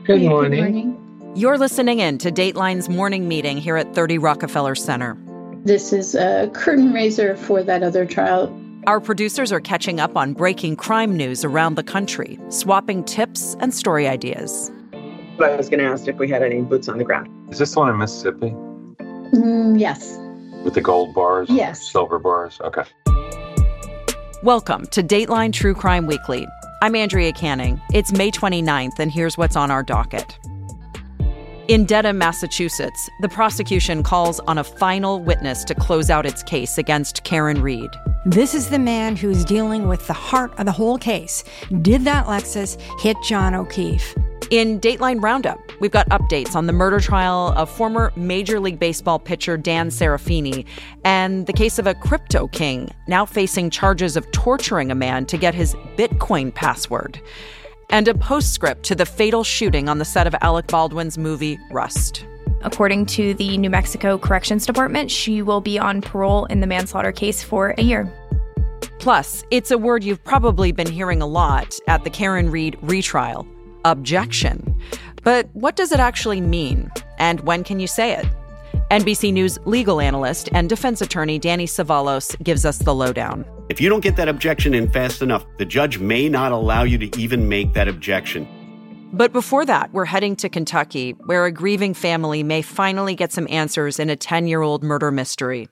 Good Hey, morning. Good morning. You're listening in to Dateline's morning meeting here at 30 Rockefeller Center. This is a curtain raiser for that other trial. Our producers are catching up on breaking crime news around the country, swapping tips and story ideas. I was going to ask if we had any boots on the ground. Is this the one in Mississippi? Yes. With the gold bars? Yes. Silver bars? Okay. Welcome to Dateline True Crime Weekly. I'm Andrea Canning. It's May 29th, and here's what's on our docket. In Dedham, Massachusetts, the prosecution calls on a final witness to close out its case against Karen Read. This is the man who's dealing with the heart of the whole case. Did that Lexus hit John O'Keefe? In Dateline Roundup, we've got updates on the murder trial of former Major League Baseball pitcher Dan Serafini and the case of a crypto king now facing charges of torturing a man to get his Bitcoin password. And a postscript to the fatal shooting on the set of Alec Baldwin's movie Rust. According to the New Mexico Corrections Department, she will be on parole in the manslaughter case for a year. Plus, it's a word you've probably been hearing a lot at the Karen Read retrial. Objection. But what does it actually mean? And when can you say it? NBC News legal analyst and defense attorney Danny Savalos gives us the lowdown. If you don't get that objection in fast enough, the judge may not allow you to even make that objection. But before that, we're heading to Kentucky, where a grieving family may finally get some answers in a 10-year-old murder mystery.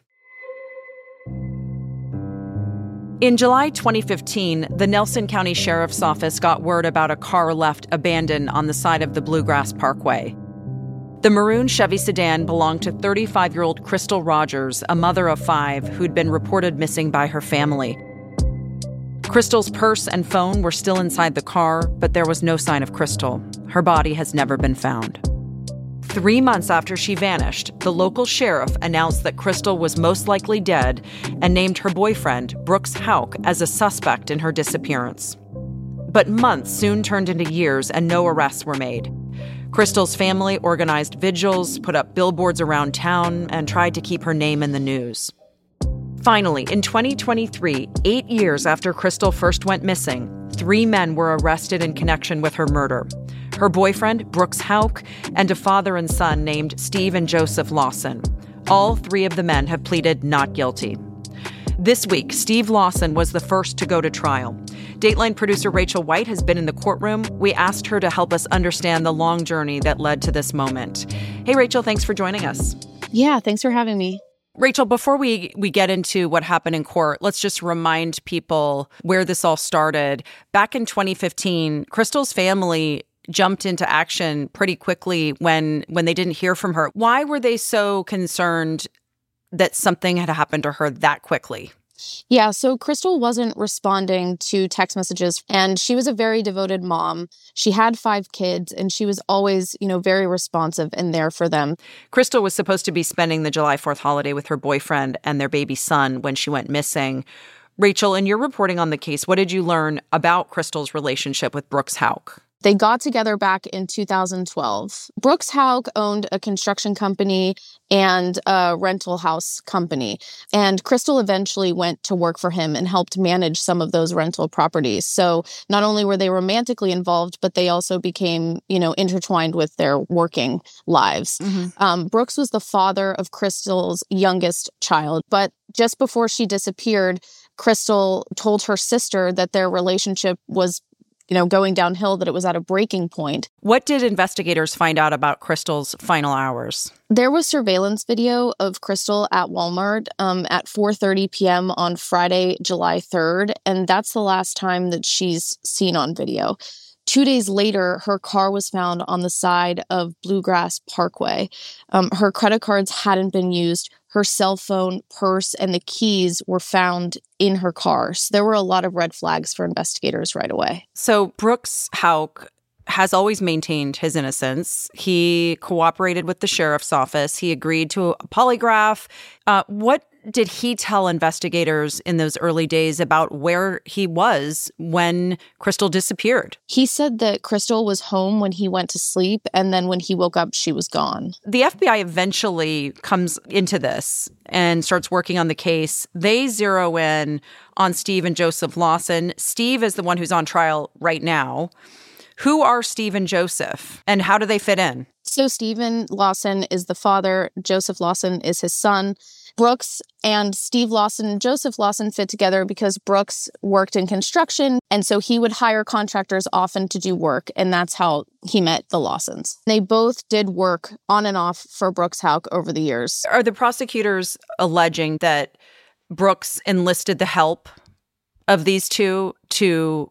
In July 2015, the Nelson County Sheriff's Office got word about a car left abandoned on the side of the Bluegrass Parkway. The maroon Chevy sedan belonged to 35-year-old Crystal Rogers, a mother of 5, who'd been reported missing by her family. Crystal's purse and phone were still inside the car, but there was no sign of Crystal. Her body has never been found. 3 months after she vanished, the local sheriff announced that Crystal was most likely dead and named her boyfriend, Brooks Houck, as a suspect in her disappearance. But months soon turned into years and no arrests were made. Crystal's family organized vigils, put up billboards around town, and tried to keep her name in the news. Finally, in 2023, 8 years after Crystal first went missing, 3 men were arrested in connection with her murder. Her boyfriend, Brooks Houck, and a father and son named Steve and Joseph Lawson. All 3 of the men have pleaded not guilty. This week, Steve Lawson was the first to go to trial. Dateline producer Rachel White has been in the courtroom. We asked her to help us understand the long journey that led to this moment. Hey, Rachel, thanks for joining us. Yeah, thanks for having me. Rachel, before we get into what happened in court, let's just remind people where this all started. Back in 2015, Crystal's family jumped into action pretty quickly when they didn't hear from her. Why were they so concerned that something had happened to her that quickly? Yeah, so Crystal wasn't responding to text messages, and she was a very devoted mom. She had 5 kids, and she was always, very responsive and there for them. Crystal was supposed to be spending the July 4th holiday with her boyfriend and their baby son when she went missing. Rachel, in your reporting on the case, what did you learn about Crystal's relationship with Brooks Houck? They got together back in 2012. Brooks Houck owned a construction company and a rental house company. And Crystal eventually went to work for him and helped manage some of those rental properties. So not only were they romantically involved, but they also became, intertwined with their working lives. Mm-hmm. Brooks was the father of Crystal's youngest child. But just before she disappeared, Crystal told her sister that their relationship was going downhill, that it was at a breaking point. What did investigators find out about Crystal's final hours? There was surveillance video of Crystal at Walmart at 4:30 p.m. on Friday, July 3rd, and that's the last time that she's seen on video. 2 days later, her car was found on the side of Bluegrass Parkway. Her credit cards hadn't been used. Her cell phone, purse, and the keys were found in her car. So there were a lot of red flags for investigators right away. So Brooks Houck has always maintained his innocence. He cooperated with the sheriff's office. He agreed to a polygraph. What did he tell investigators in those early days about where he was when Crystal disappeared? He said that Crystal was home when he went to sleep, and then when he woke up, she was gone. The FBI eventually comes into this and starts working on the case. They zero in on Steve and Joseph Lawson. Steve is the one who's on trial right now. Who are Steve and Joseph, and how do they fit in? So Stephen Lawson is the father. Joseph Lawson is his son. Brooks and Steve Lawson and Joseph Lawson fit together because Brooks worked in construction, and so he would hire contractors often to do work, and that's how he met the Lawsons. They both did work on and off for Brooks Houck over the years. Are the prosecutors alleging that Brooks enlisted the help of these two to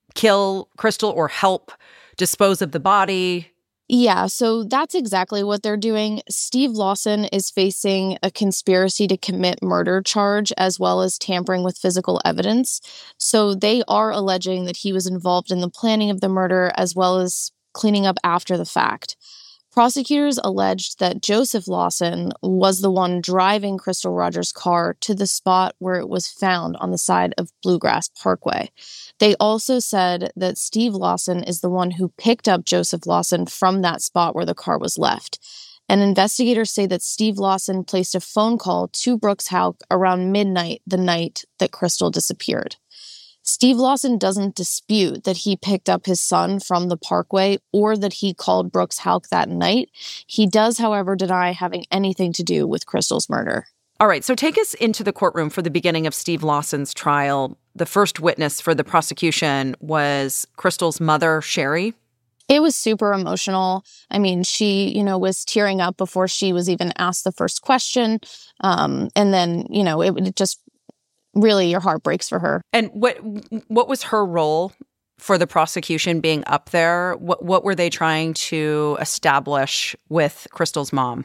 kill Crystal or help dispose of the body? Yeah, so that's exactly what they're doing. Steve Lawson is facing a conspiracy to commit murder charge as well as tampering with physical evidence. So they are alleging that he was involved in the planning of the murder as well as cleaning up after the fact. Prosecutors alleged that Joseph Lawson was the one driving Crystal Rogers' car to the spot where it was found on the side of Bluegrass Parkway. They also said that Steve Lawson is the one who picked up Joseph Lawson from that spot where the car was left. And investigators say that Steve Lawson placed a phone call to Brooks Houck around midnight the night that Crystal disappeared. Steve Lawson doesn't dispute that he picked up his son from the Parkway or that he called Brooks Houck that night. He does, however, deny having anything to do with Crystal's murder. All right, so take us into the courtroom for the beginning of Steve Lawson's trial. The first witness for the prosecution was Crystal's mother, Sherry. It was super emotional. I mean, she, was tearing up before she was even asked the first question. And then, it just really, your heart breaks for her. And what was her role for the prosecution being up there? What were they trying to establish with Crystal's mom?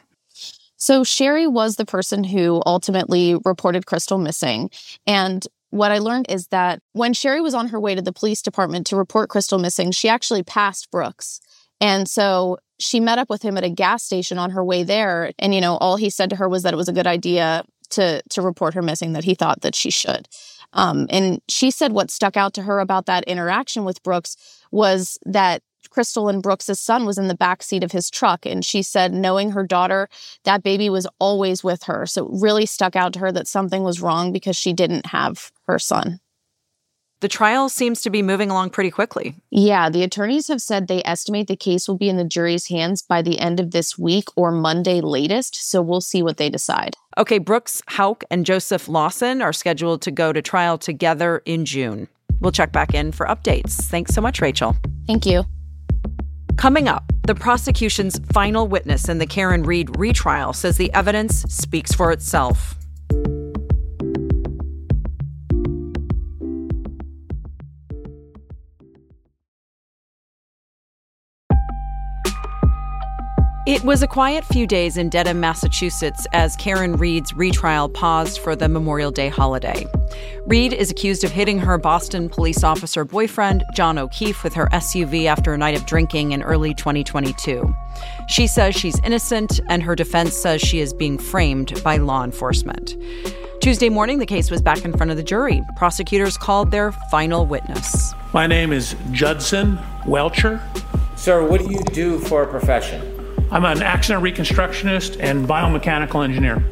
So Sherry was the person who ultimately reported Crystal missing. And what I learned is that when Sherry was on her way to the police department to report Crystal missing, she actually passed Brooks. And so she met up with him at a gas station on her way there. And, all he said to her was that it was a good idea to report her missing, that he thought that she should. And she said what stuck out to her about that interaction with Brooks was that Crystal and Brooks' son was in the backseat of his truck. And she said, knowing her daughter, that baby was always with her. So it really stuck out to her that something was wrong because she didn't have her son. The trial seems to be moving along pretty quickly. Yeah, the attorneys have said they estimate the case will be in the jury's hands by the end of this week or Monday latest, so we'll see what they decide. Okay, Brooks Houck and Joseph Lawson are scheduled to go to trial together in June. We'll check back in for updates. Thanks so much, Rachel. Thank you. Coming up, the prosecution's final witness in the Karen Read retrial says the evidence speaks for itself. It was a quiet few days in Dedham, Massachusetts, as Karen Read's retrial paused for the Memorial Day holiday. Read is accused of hitting her Boston police officer boyfriend, John O'Keefe, with her SUV after a night of drinking in early 2022. She says she's innocent, and her defense says she is being framed by law enforcement. Tuesday morning, the case was back in front of the jury. Prosecutors called their final witness. My name is Judson Welcher. Sir, what do you do for a profession? I'm an accident reconstructionist and biomechanical engineer.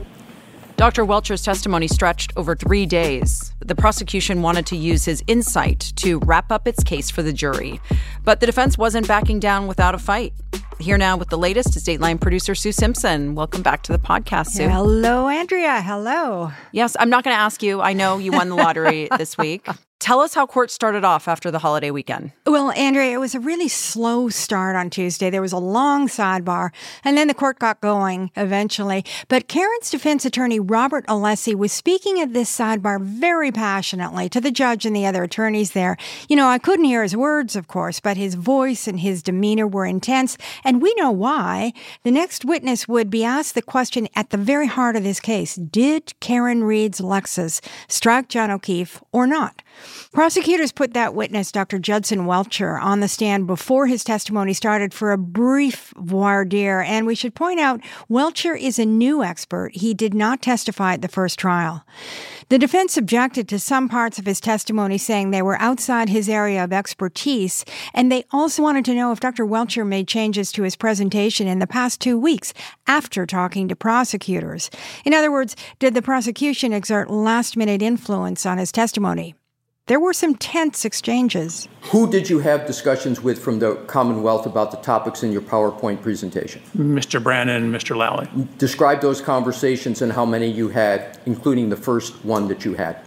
Dr. Welcher's testimony stretched over 3 days. The prosecution wanted to use his insight to wrap up its case for the jury. But the defense wasn't backing down without a fight. Here now with the latest is Dateline producer Sue Simpson. Welcome back to the podcast, Sue. Hello, Andrea. Hello. Yes, I'm not going to ask you. I know you won the lottery this week. Tell us how court started off after the holiday weekend. Well, Andrea, it was a really slow start on Tuesday. There was a long sidebar, and then the court got going eventually. But Karen's defense attorney, Robert Alessi, was speaking at this sidebar very passionately to the judge and the other attorneys there. I couldn't hear his words, of course, but his voice and his demeanor were intense, and we know why. The next witness would be asked the question at the very heart of this case: did Karen Read's Lexus strike John O'Keefe or not? Prosecutors put that witness, Dr. Judson Welcher, on the stand before his testimony started for a brief voir dire. And we should point out, Welcher is a new expert. He did not testify at the first trial. The defense objected to some parts of his testimony, saying they were outside his area of expertise. And they also wanted to know if Dr. Welcher made changes to his presentation in the past 2 weeks after talking to prosecutors. In other words, did the prosecution exert last-minute influence on his testimony? There were some tense exchanges. Who did you have discussions with from the Commonwealth about the topics in your PowerPoint presentation? Mr. Brannon and Mr. Lally. Describe those conversations and how many you had, including the first one that you had.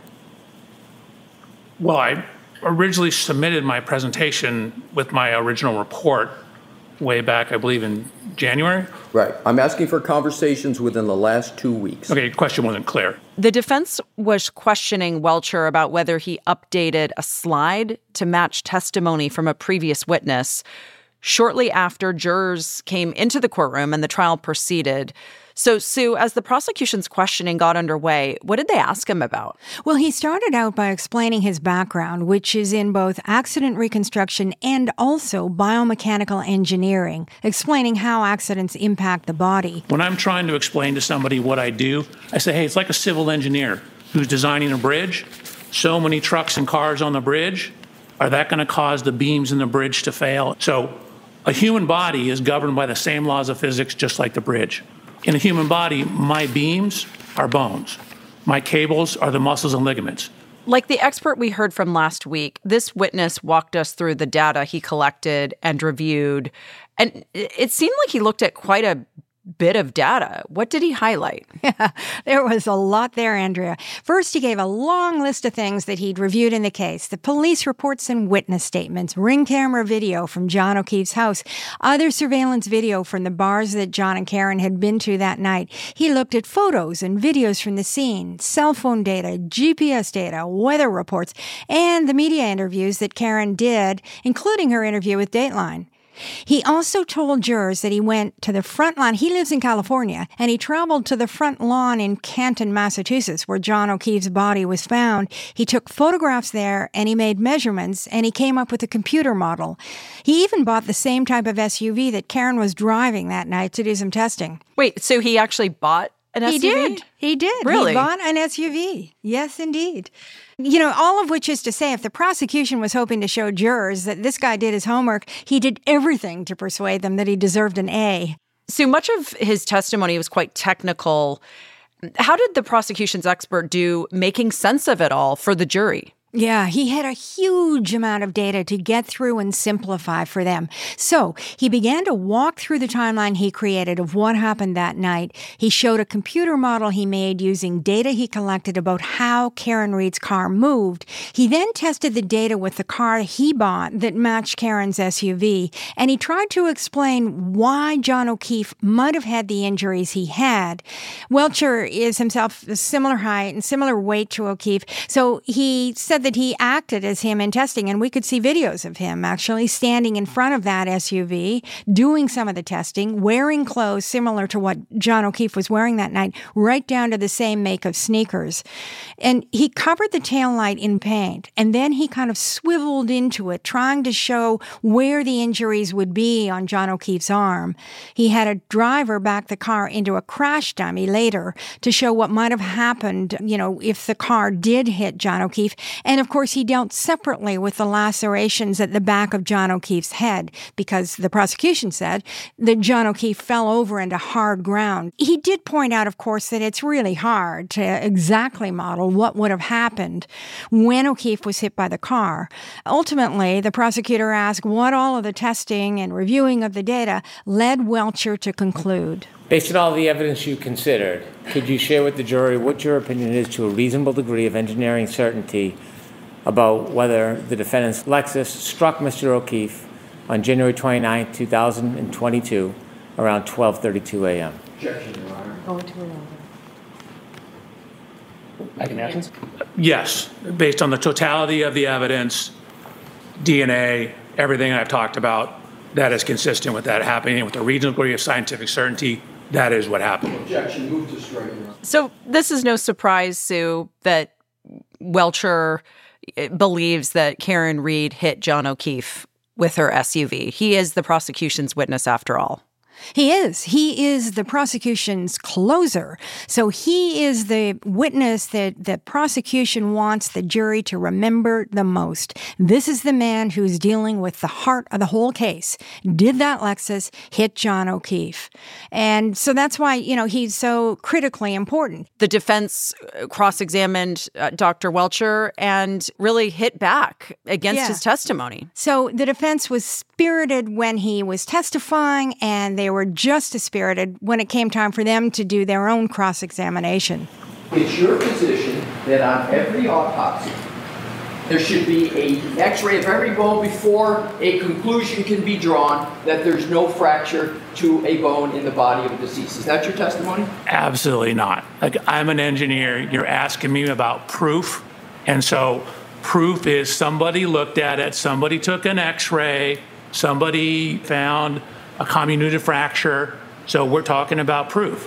Well, I originally submitted my presentation with my original report way back, I believe, in January. Right. I'm asking for conversations within the last 2 weeks. Okay, your question wasn't clear. The defense was questioning Welcher about whether he updated a slide to match testimony from a previous witness shortly after jurors came into the courtroom and the trial proceeded. So, Sue, as the prosecution's questioning got underway, what did they ask him about? Well, he started out by explaining his background, which is in both accident reconstruction and also biomechanical engineering, explaining how accidents impact the body. When I'm trying to explain to somebody what I do, I say, hey, it's like a civil engineer who's designing a bridge. So many trucks and cars on the bridge. Are that going to cause the beams in the bridge to fail? So a human body is governed by the same laws of physics, just like the bridge. In a human body, my beams are bones. My cables are the muscles and ligaments. Like the expert we heard from last week, this witness walked us through the data he collected and reviewed. And it seemed like he looked at quite a bit of data. What did he highlight? Yeah, there was a lot there, Andrea. First, he gave a long list of things that he'd reviewed in the case. The police reports and witness statements, ring camera video from John O'Keefe's house, other surveillance video from the bars that John and Karen had been to that night. He looked at photos and videos from the scene, cell phone data, GPS data, weather reports, and the media interviews that Karen did, including her interview with Dateline. He also told jurors that he went to the front lawn. He lives in California, and he traveled to the front lawn in Canton, Massachusetts, where John O'Keefe's body was found. He took photographs there, and he made measurements, and he came up with a computer model. He even bought the same type of SUV that Karen was driving that night to do some testing. Wait, so he actually bought an SUV? He did. Really? He bought an SUV. Yes, indeed. You know, all of which is to say, if the prosecution was hoping to show jurors that this guy did his homework, he did everything to persuade them that he deserved an A. So much of his testimony was quite technical. How did the prosecution's expert do making sense of it all for the jury? Yeah, he had a huge amount of data to get through and simplify for them. So he began to walk through the timeline he created of what happened that night. He showed a computer model he made using data he collected about how Karen Read's car moved. He then tested the data with the car he bought that matched Karen's SUV, and he tried to explain why John O'Keefe might have had the injuries he had. Welcher is himself a similar height and similar weight to O'Keefe, so he said that he acted as him in testing, and we could see videos of him actually standing in front of that SUV, doing some of the testing, wearing clothes similar to what John O'Keefe was wearing that night, right down to the same make of sneakers. And he covered the taillight in paint, and then he kind of swiveled into it, trying to show where the injuries would be on John O'Keefe's arm. He had a driver back the car into a crash dummy later to show what might have happened, you know, if the car did hit John O'Keefe. And of course, he dealt separately with the lacerations at the back of John O'Keefe's head because the prosecution said that John O'Keefe fell over into hard ground. He did point out, of course, that it's really hard to exactly model what would have happened when O'Keefe was hit by the car. Ultimately, the prosecutor asked what all of the testing and reviewing of the data led Welcher to conclude. Based on all the evidence you considered, could you share with the jury what your opinion is to a reasonable degree of engineering certainty about whether the defendant's Lexus struck Mr. O'Keefe on January 29, 2022, around 12:32 a.m.? Objection, Your Honor. I can answer. Yes, based on the totality of the evidence, DNA, everything I've talked about, that is consistent with that happening with a reasonable degree of scientific certainty. That is what happened. Objection. Move to strike, Your Honor. So this is no surprise, Sue, that Welcher believes that Karen Read hit John O'Keefe with her SUV. He is the prosecution's witness after all. He is. He is the prosecution's closer. So he is the witness that the prosecution wants the jury to remember the most. This is the man who's dealing with the heart of the whole case. Did that Lexus hit John O'Keefe? And so that's why, he's so critically important. The defense cross-examined Dr. Welcher and really hit back against his testimony. So the defense was spirited when he was testifying, and they were just as spirited when it came time for them to do their own cross-examination. It's your position that on every autopsy, there should be an x-ray of every bone before a conclusion can be drawn that there's no fracture to a bone in the body of a deceased. Is that your testimony? Absolutely not. I'm an engineer. You're asking me about proof. And so proof is somebody looked at it, somebody took an x-ray, somebody found a comminuted fracture. So we're talking about proof.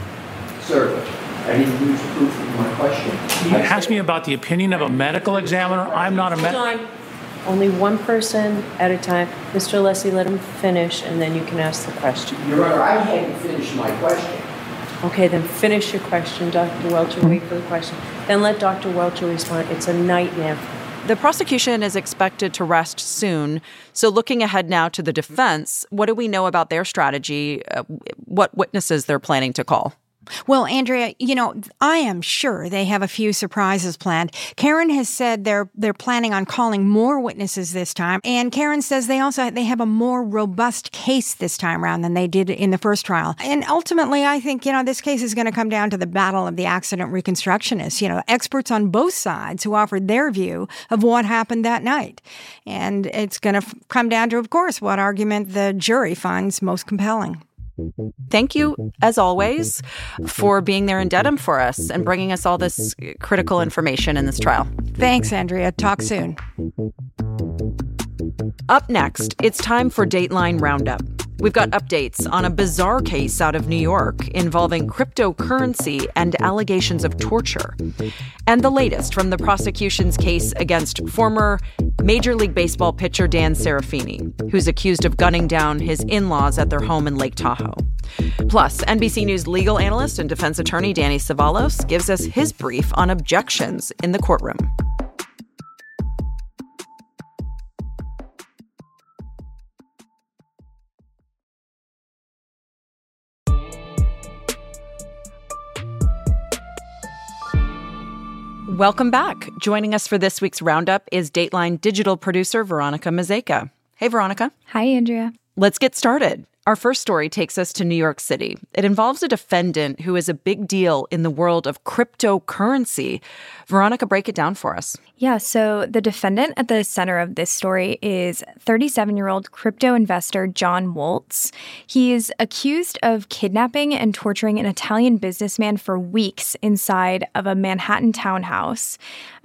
Sir, I didn't use proof in my question. You asked me about the opinion of a medical examiner. I'm not a medical. Only one person at a time. Mr. Alessi, let him finish, and then you can ask the question. Your Honor, I hadn't finished my question. Okay, then finish your question, Dr. Welcher. Wait for the question. Then let Dr. Welcher respond. It's a nightmare. The prosecution is expected to rest soon. So looking ahead now to the defense, what do we know about their strategy? What witnesses they're planning to call? Well, Andrea, I am sure they have a few surprises planned. Karen has said they're planning on calling more witnesses this time. And Karen says they have a more robust case this time around than they did in the first trial. And ultimately, I think, this case is going to come down to the battle of the accident reconstructionists, experts on both sides who offered their view of what happened that night. And it's going to come down to, of course, what argument the jury finds most compelling. Thank you, as always, for being there in Dedham for us and bringing us all this critical information in this trial. Thanks, Andrea. Talk soon. Up next, it's time for Dateline Roundup. We've got updates on a bizarre case out of New York involving cryptocurrency and allegations of torture. And the latest from the prosecution's case against former Major League Baseball pitcher Dan Serafini, who's accused of gunning down his in-laws at their home in Lake Tahoe. Plus, NBC News legal analyst and defense attorney Danny Savalos gives us his brief on objections in the courtroom. Welcome back. Joining us for this week's Roundup is Dateline digital producer Veronica Mazeka. Hey, Veronica. Hi, Andrea. Let's get started. Our first story takes us to New York City. It involves a defendant who is a big deal in the world of cryptocurrency. Veronica, break it down for us. Yeah, so the defendant at the center of this story is 37-year-old crypto investor John Woltz. He is accused of kidnapping and torturing an Italian businessman for weeks inside of a Manhattan townhouse.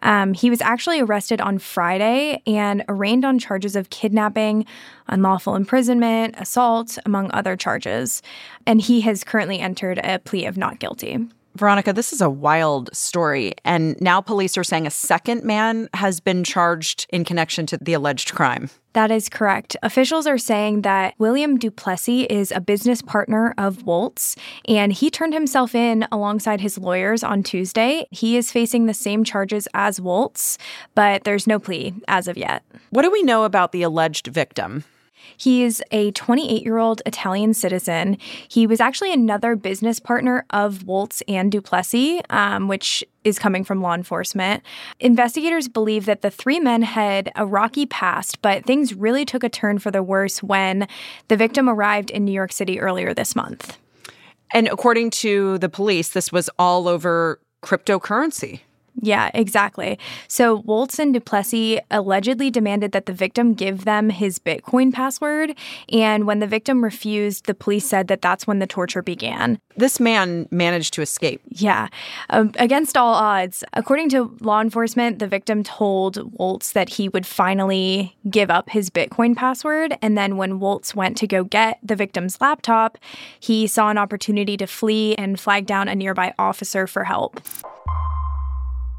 He was actually arrested on Friday and arraigned on charges of kidnapping, unlawful imprisonment, assault, among other charges. And he has currently entered a plea of not guilty. Veronica, this is a wild story. And now police are saying a second man has been charged in connection to the alleged crime. That is correct. Officials are saying that William Duplessis is a business partner of Woltz, and he turned himself in alongside his lawyers on Tuesday. He is facing the same charges as Woltz, but there's no plea as of yet. What do we know about the alleged victim? He is a 28-year-old Italian citizen. He was actually another business partner of Woltz and Duplessis, which is coming from law enforcement. Investigators believe that the three men had a rocky past, but things really took a turn for the worse when the victim arrived in New York City earlier this month. And according to the police, this was all over cryptocurrency. Yeah, exactly. So Woltz and Duplessis allegedly demanded that the victim give them his Bitcoin password. And when the victim refused, the police said that that's when the torture began. This man managed to escape. Yeah. Against all odds, according to law enforcement, the victim told Woltz that he would finally give up his Bitcoin password. And then when Woltz went to go get the victim's laptop, he saw an opportunity to flee and flag down a nearby officer for help.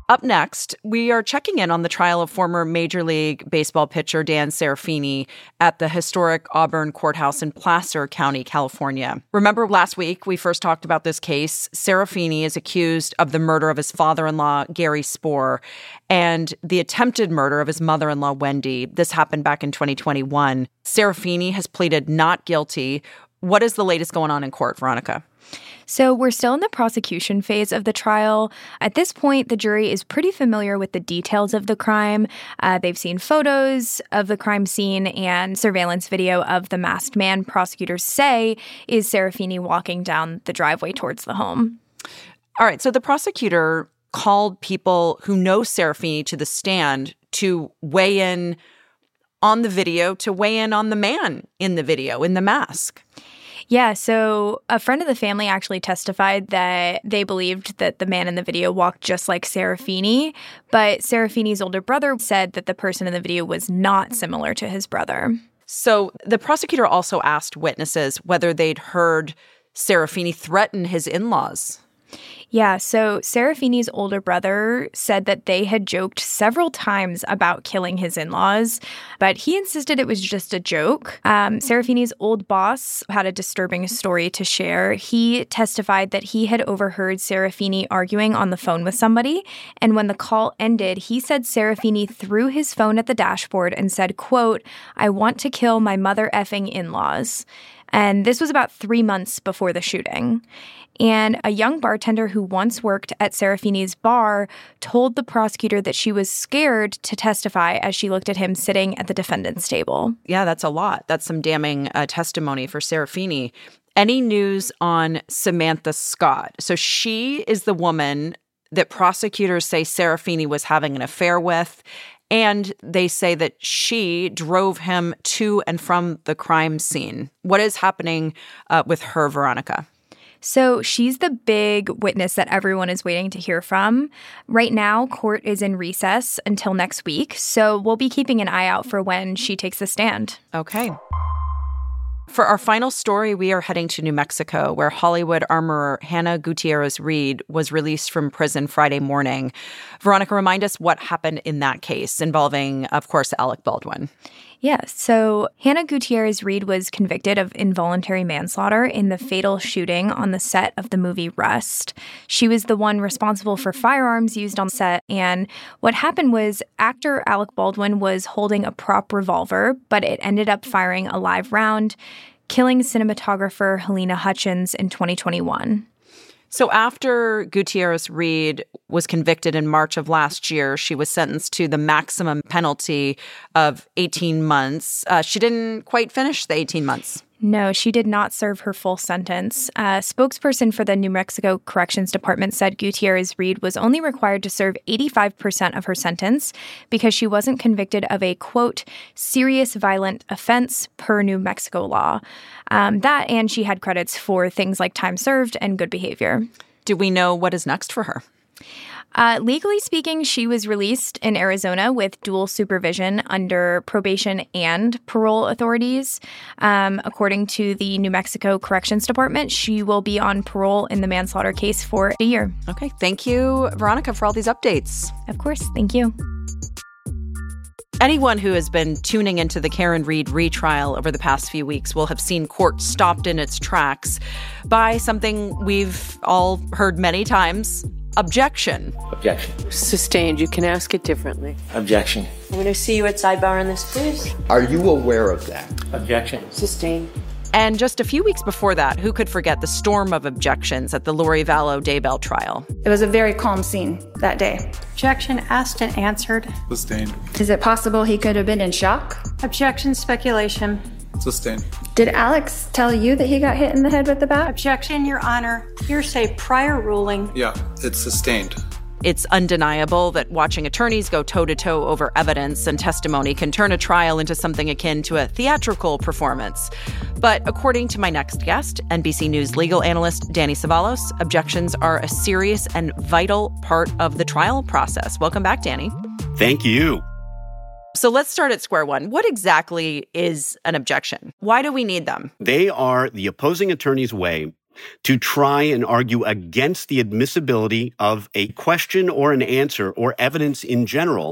Up next, we are checking in on the trial of former Major League Baseball pitcher Dan Serafini at the historic Auburn Courthouse in Placer County, California. Remember last week we first talked about this case? Serafini is accused of the murder of his father-in-law, Gary Spohr, and the attempted murder of his mother-in-law, Wendy. This happened back in 2021. Serafini has pleaded not guilty. What is the latest going on in court, Veronica? So we're still in the prosecution phase of the trial. At this point, the jury is pretty familiar with the details of the crime. They've seen photos of the crime scene and surveillance video of the masked man prosecutors say is Serafini walking down the driveway towards the home. All right, so the prosecutor called people who know Serafini to the stand to weigh in on the video, to weigh in on the man in the video, in the mask. Yeah, so a friend of the family actually testified that they believed that the man in the video walked just like Serafini, but Serafini's older brother said that the person in the video was not similar to his brother. So the prosecutor also asked witnesses whether they'd heard Serafini threaten his in-laws. Yeah, so Serafini's older brother said that they had joked several times about killing his in-laws, but he insisted it was just a joke. Serafini's old boss had a disturbing story to share. He testified that he had overheard Serafini arguing on the phone with somebody, and when the call ended, he said Serafini threw his phone at the dashboard and said, quote, "I want to kill my mother effing in-laws." And this was about 3 months before the shooting. And a young bartender who once worked at Serafini's bar told the prosecutor that she was scared to testify as she looked at him sitting at the defendant's table. Yeah, that's a lot. That's some damning testimony for Serafini. Any news on Samantha Scott? So she is the woman that prosecutors say Serafini was having an affair with, and they say that she drove him to and from the crime scene. What is happening with her, Veronica? So she's the big witness that everyone is waiting to hear from. Right now, court is in recess until next week, so we'll be keeping an eye out for when she takes the stand. Okay. For our final story, we are heading to New Mexico, where Hollywood armorer Hannah Gutierrez Reed was released from prison Friday morning. Veronica, remind us what happened in that case involving, of course, Alec Baldwin. Yeah, so Hannah Gutierrez Reed was convicted of involuntary manslaughter in the fatal shooting on the set of the movie Rust. She was the one responsible for firearms used on set, and what happened was actor Alec Baldwin was holding a prop revolver, but it ended up firing a live round, killing cinematographer Helena Hutchins in 2021. So after Gutierrez Reed was convicted in March of last year, she was sentenced to the maximum penalty of 18 months. She didn't quite finish the 18 months. No, she did not serve her full sentence. A spokesperson for the New Mexico Corrections Department said Gutierrez Reed was only required to serve 85% of her sentence because she wasn't convicted of a, quote, serious violent offense per New Mexico law. That and she had credits for things like time served and good behavior. Do we know what is next for her? Legally speaking, she was released in Arizona with dual supervision under probation and parole authorities. According to the New Mexico Corrections Department, she will be on parole in the manslaughter case for a year. Okay. Thank you, Veronica, for all these updates. Of course. Thank you. Anyone who has been tuning into the Karen Read retrial over the past few weeks will have seen court stopped in its tracks by something we've all heard many times: objection. Objection. Sustained. You can ask it differently. Objection. I'm going to see you at sidebar on this, please. Are you aware of that? Objection. Sustained. And just a few weeks before that, who could forget the storm of objections at the Lori Vallow Daybell trial? It was a very calm scene that day. Objection asked and answered. Sustained. Is it possible he could have been in shock? Objection speculation. Sustained. Did Alex tell you that he got hit in the head with the bat? Objection, Your Honor. Hearsay prior ruling. Yeah, it's sustained. It's undeniable that watching attorneys go toe-to-toe over evidence and testimony can turn a trial into something akin to a theatrical performance. But according to my next guest, NBC News legal analyst Danny Cevallos, objections are a serious and vital part of the trial process. Welcome back, Danny. Thank you. So let's start at square one. What exactly is an objection? Why do we need them? They are the opposing attorney's way to try and argue against the admissibility of a question or an answer or evidence in general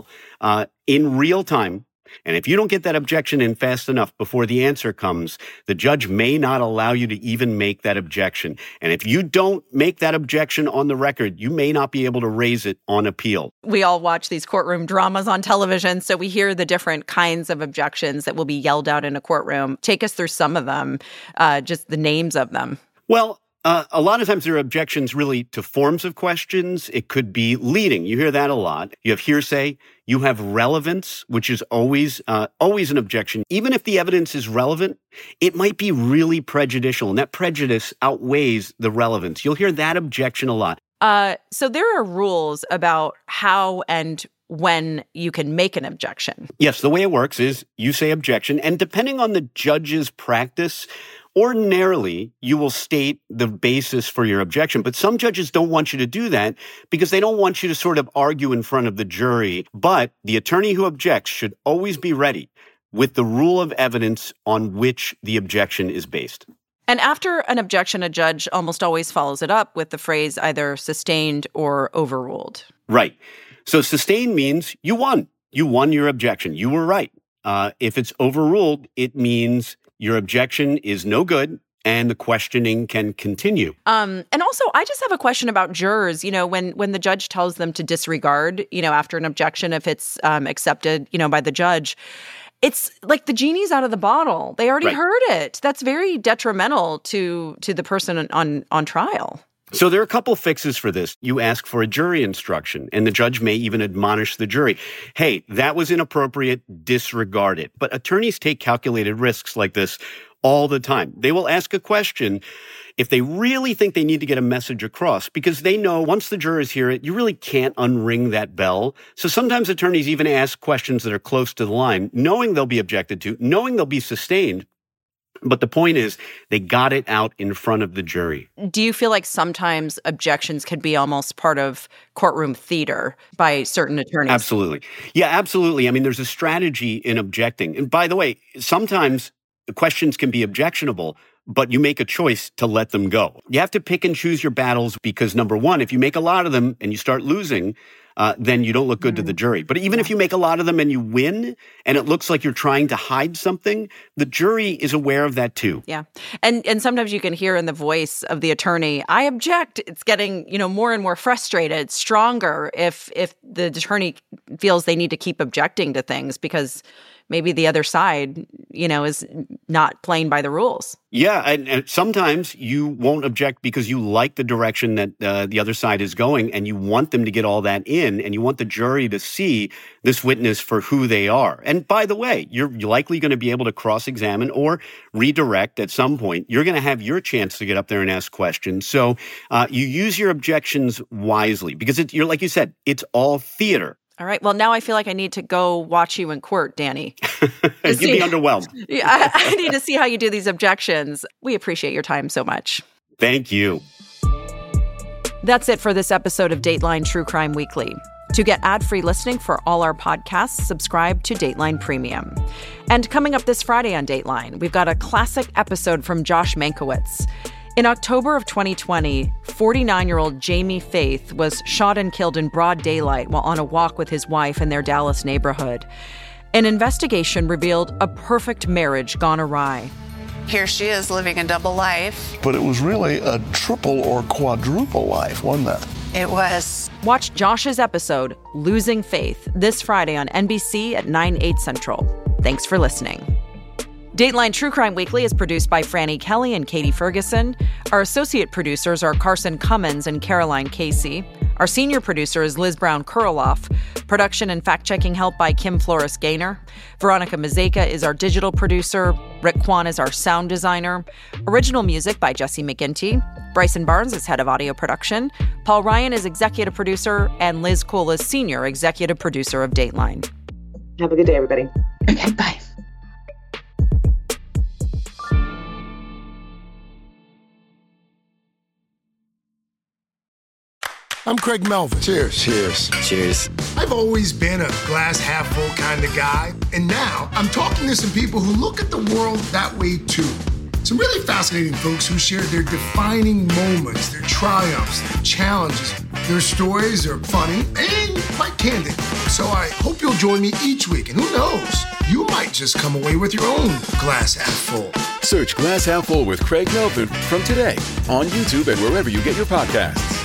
in real time. And if you don't get that objection in fast enough before the answer comes, the judge may not allow you to even make that objection. And if you don't make that objection on the record, you may not be able to raise it on appeal. We all watch these courtroom dramas on television, so we hear the different kinds of objections that will be yelled out in a courtroom. Take us through some of them, just the names of them. Well, a lot of times there are objections really to forms of questions. It could be leading. You hear that a lot. You have hearsay. You have relevance, which is always an objection. Even if the evidence is relevant, it might be really prejudicial, and that prejudice outweighs the relevance. You'll hear that objection a lot. So there are rules about how and when you can make an objection. Yes, the way it works is you say objection, and depending on the judge's practice, ordinarily, you will state the basis for your objection, but some judges don't want you to do that because they don't want you to sort of argue in front of the jury. But the attorney who objects should always be ready with the rule of evidence on which the objection is based. And after an objection, a judge almost always follows it up with the phrase either sustained or overruled. Right. So sustained means you won. You won your objection. You were right. If it's overruled, it means your objection is no good and the questioning can continue. And also, I just have a question about jurors. You know, when the judge tells them to disregard, after an objection, if it's accepted, by the judge, it's like the genie's out of the bottle. They already heard it. That's very detrimental to the person on trial. So there are a couple fixes for this. You ask for a jury instruction, and the judge may even admonish the jury, hey, that was inappropriate, disregard it. But attorneys take calculated risks like this all the time. They will ask a question if they really think they need to get a message across, because they know once the jurors hear it, you really can't unring that bell. So sometimes attorneys even ask questions that are close to the line, knowing they'll be objected to, knowing they'll be sustained. But the point is, they got it out in front of the jury. Do you feel like sometimes objections can be almost part of courtroom theater by certain attorneys? Absolutely. Yeah, absolutely. I mean, there's a strategy in objecting. And by the way, sometimes the questions can be objectionable, but you make a choice to let them go. You have to pick and choose your battles because, number one, if you make a lot of them and you start losing, then you don't look good to the jury. But even if you make a lot of them and you win, and it looks like you're trying to hide something, the jury is aware of that too. Yeah. And sometimes you can hear in the voice of the attorney, I object. It's getting, more and more frustrated, stronger if the attorney feels they need to keep objecting to things because maybe the other side, is not playing by the rules. Yeah, and sometimes you won't object because you like the direction that the other side is going, and you want them to get all that in, and you want the jury to see this witness for who they are. And by the way, you're likely going to be able to cross-examine or redirect at some point. You're going to have your chance to get up there and ask questions. So you use your objections wisely because you're like you said, it's all theater. All right. Well, now I feel like I need to go watch you in court, Danny. You'd be underwhelmed. Yeah, I need to see how you do these objections. We appreciate your time so much. Thank you. That's it for this episode of Dateline True Crime Weekly. To get ad-free listening for all our podcasts, subscribe to Dateline Premium. And coming up this Friday on Dateline, we've got a classic episode from Josh Mankiewicz. In October of 2020, 49-year-old Jamie Faith was shot and killed in broad daylight while on a walk with his wife in their Dallas neighborhood. An investigation revealed a perfect marriage gone awry. Here she is living a double life. But it was really a triple or quadruple life, wasn't it? It was. Watch Josh's episode, Losing Faith, this Friday on NBC at 9/8 Central. Thanks for listening. Dateline True Crime Weekly is produced by Franny Kelly and Katie Ferguson. Our associate producers are Carson Cummins and Caroline Casey. Our senior producer is Liz Brown-Kurloff. Production and fact-checking help by Kim Flores-Gaynor. Veronica Mazeka is our digital producer. Rick Kwan is our sound designer. Original music by Jesse McGinty. Bryson Barnes is head of audio production. Paul Ryan is executive producer. And Liz Cole is senior executive producer of Dateline. Have a good day, everybody. Okay, bye. I'm Craig Melvin. Cheers. Cheers. Cheers. I've always been a glass half full kind of guy, and now I'm talking to some people who look at the world that way too. Some really fascinating folks who shared their defining moments, their triumphs, their challenges. Their stories are funny and quite candid. So I hope you'll join me each week. And who knows, you might just come away with your own glass half full. Search Glass Half Full with Craig Melvin from today on YouTube and wherever you get your podcasts.